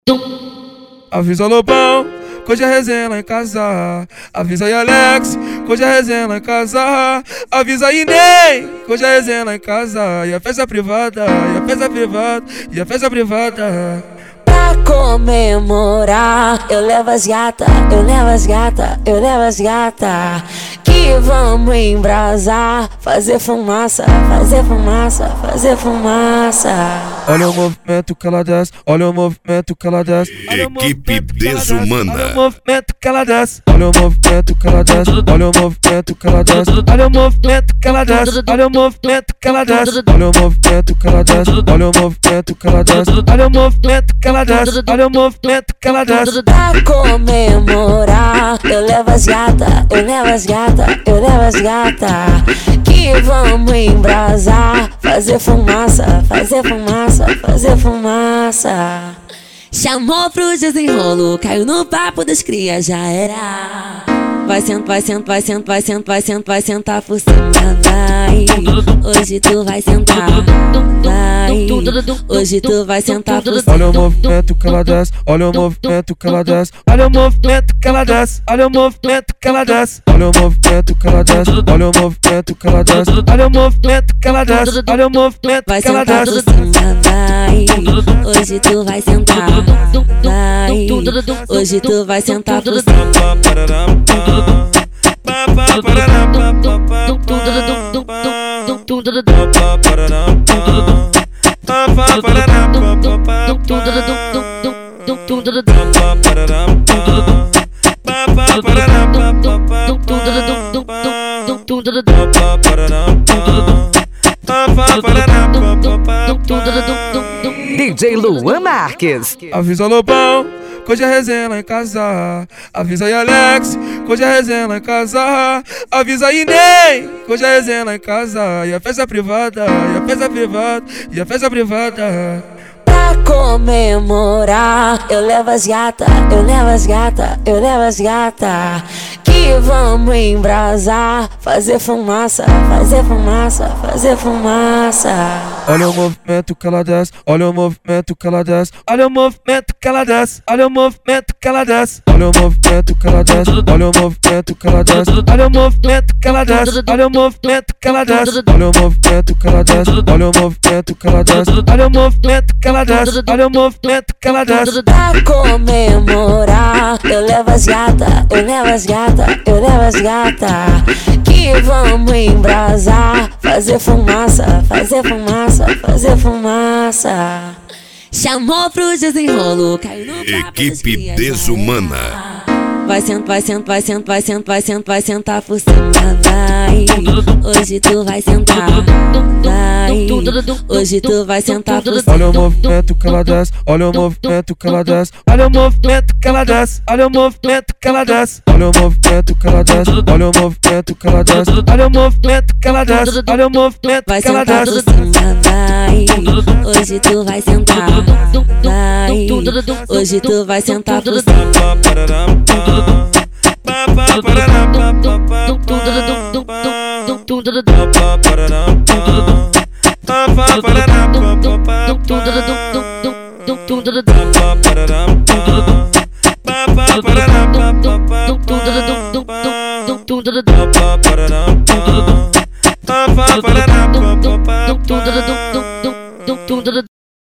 Avisa Lobão, que hoje é resenha lá em casa. Avisa aí Alex, que hoje é resenha lá em casa. Avisa aí Ney, que hoje é resenha lá em casa. E a festa privada, e a festa privada, e a festa privada. Pra comemorar, eu levo as gata, eu levo as gata, eu levo as gata. Que vamos embrasar, fazer fumaça, fazer fumaça, fazer fumaça. Olha o movimento que ela desce, olha o movimento que ela desce. Equipe Desumana. Olha o movimento que ela desce, olha o movimento que ela desce, olha o movimento que ela desce, olha o movimento que ela desce, olha o movimento que ela desce, olha o movimento que ela desce, olha o movimento que ela desce, olha o movimento que ela desce, olha o movimento que ela desce. Pra comemorar, eu levo as gata, eu levo as gata, eu levo as gata. Que vamos embrasar, fazer fumaça, fazer fumaça, fazer fumaça. Chamou pro desenrolo, caiu no papo das crias, já era. Vai sentar, vai sentar, vai sentar, vai sentar, vai sentar, vai sentar por cima, vai. Hoje tu vai sentar, vai. Hoje tu vai sentar por cima. Olha o movimento que ela desce, olha o movimento que ela desce, olha o movimento que ela desce, olha o movimento que ela desce, olha o movimento que ela desce, olha o movimento que ela desce, olha o movimento que ela desce, olha o movimento Vai que ela sentar desce. por cima, vai. Hoje tu vai sentar, vai. Hoje tu vai sentar por cima. DJ Luan Marques. Avisa Lobão, que hoje é resenha lá em casa. Avisa aí Alex, que hoje é resenha lá em casa. Avisa aí Ney, que hoje é resenha lá em casa. E a festa privada, e a festa privada, e a festa privada. Pra comemorar, eu levo as gata, eu levo as gata, eu levo as gata. Que vamos embrasar, fazer fumaça, fazer fumaça, fazer fumaça. Olha o movimento que ela desce, olha o movimento que ela desce, olha o movimento que ela desce, olha o movimento que ela desce, olha o movimento que ela desce, olha o movimento que ela desce, olha o movimento que ela desce, olha o movimento que ela desce, olha o movimento que ela desce, olha o movimento que ela desce, olha o movimento que ela desce, olha o movimento que ela desce. Pra comemorar, eu levo as gata, eu levo as gata, eu levo as gata. Que vamos embrasar, fazer fumaça, fazer fumaça, fazer fumaça. Chamou pro desenrolo, caiu no papo das Equipe crias, já Desumana. era. Vai sentar, vai sentar, vai sentar, vai sentar, vai sentar, vai sentar por cima, vai. Hoje tu vai sentar, vai. Hoje tu vai sentar por cima. Olha o movimento que ela desce, olha o movimento que ela desce, olha o movimento que ela desce, olha o movimento que ela desce, olha o movimento que ela desce, olha o movimento que ela desce, olha o movimento que ela desce, olha o movimento Vai que ela sentar por desce. cima, vai. Hoje tu vai sentar, vai. Hoje tu vai sentar por cima.